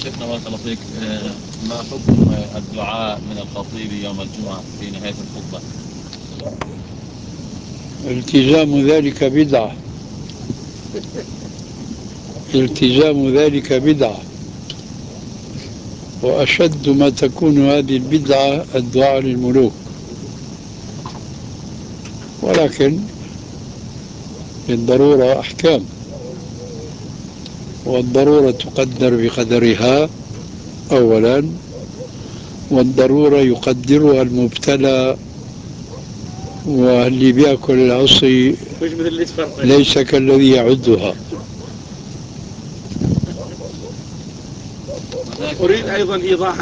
شيخنا بارك الله فيك، ما حكم الدعاء من الخطيب يوم الجمعة في نهاية الخطبة؟ التزام ذلك بدعة. التزام ذلك بدعة، وأشد ما تكون هذه البدعة الدعاء للملوك. ولكن للضرورة أحكام، والضرورة تقدر بقدرها أولا، والضرورة يقدرها المبتلى، واللي بيأكل العصي ليس كالذي يعدها. أريد أيضا إيضاحا